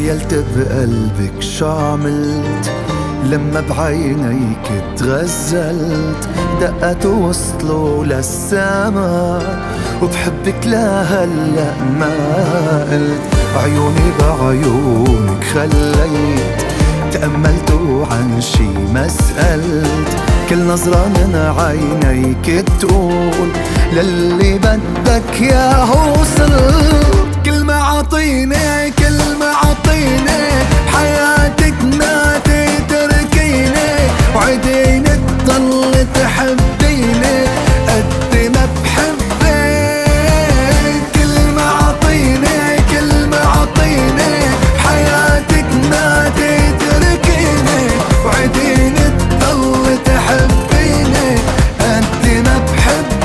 تخيلت بقلبك شو عملت لما بعينيك تغزلت، دقت وصلوا للسما وبحبك لهلا ما قلت. عيوني بعيونك خليت، تأملت وعن شي ما سألت. كل نظرة من عينيك تقول للي بدك ياهو وصلت. كلمة عطيني كلمة عطيني بحياتك ما تتركيني، وعديني تضل تحبيني قد ما بحبك. كلمة عطيني كلمة عطيني بحياتك ما تتركيني، وعديني تضل تحبيني قد ما بحبك.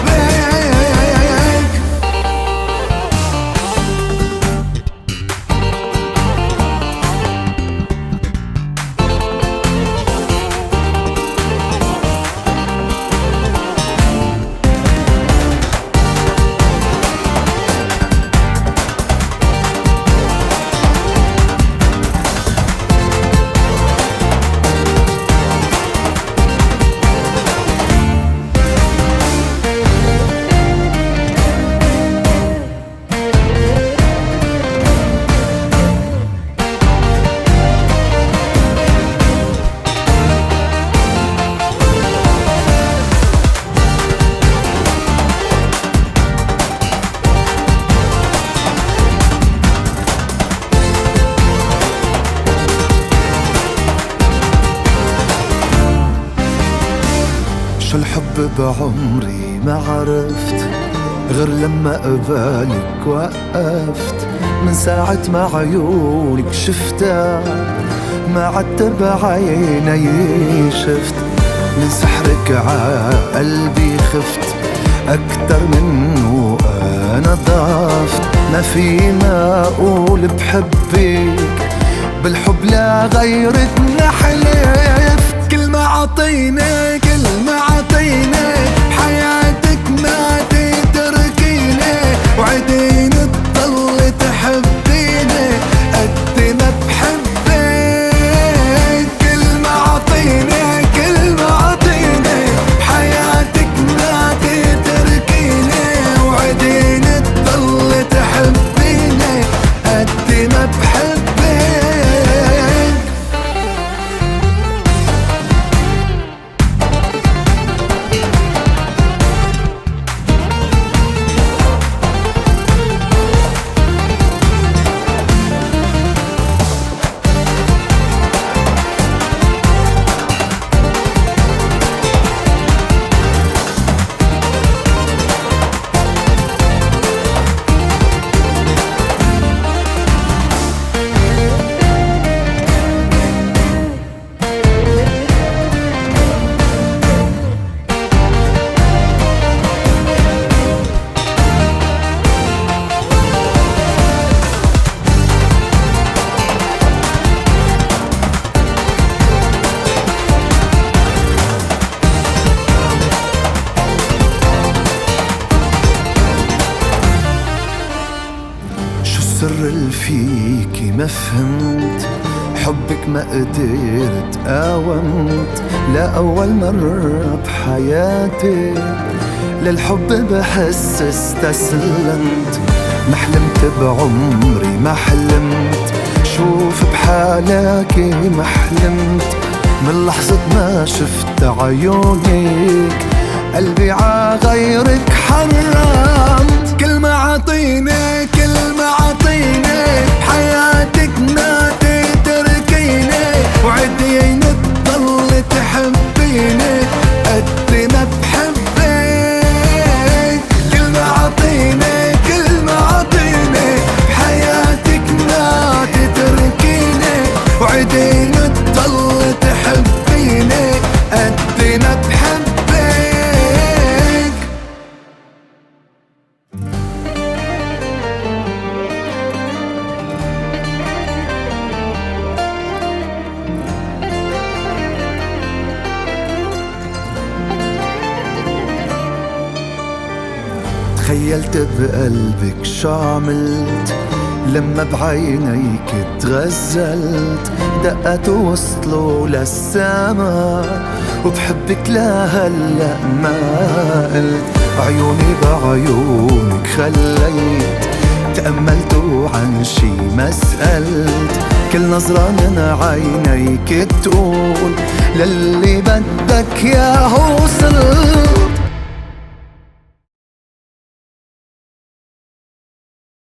شو الحب بعمري ما عرفت غير لما قبالك وقفت. من ساعة ما عيونك شفتها ما عدت بعيني شفت. من سحرك عقلبي خفت أكتر منه أنا ضعفت. ما في ما أقول بحبك بالحب لا غيرك نحلف. كلمة عطيني كلمة عطيني بحياتك ما تتركيني، وعديني تضل تحبيني قد ما بحبك. كلمة عطيني كلمة عطيني بحياتك ما تتركيني، وعديني تضل تحبيني قد ما بحبك. السر اللي فيكي ما فهمت، حبك ما قدرت قاومت. لا أول مرة بحياتي للحب بحس استسلمت. ما حلمت بعمري ما حلمت شوف بحالك ما حلمت. من لحظة ما شفت عيونك قلبي عغيرك حرمت. كلمة عطيني كلمة عطيني بحياتك ما تتركيني، وعديني تضل تحبيني قد ما بحبك. كلمة عطيني كلمة عطيني بحياتك ما تتركيني، وعديني تضل تحبيني قد ما بحبك. تخيلت بقلبك شو عملت لما بعينيك تغزلت دقت وصلوا للسما، وبحبك لهلا ما قلت. عيوني بعيونك خليت، تأملت وعن شي ما سألت. كل نظرة من عينيك تقول للي بدك ياهو وصلت.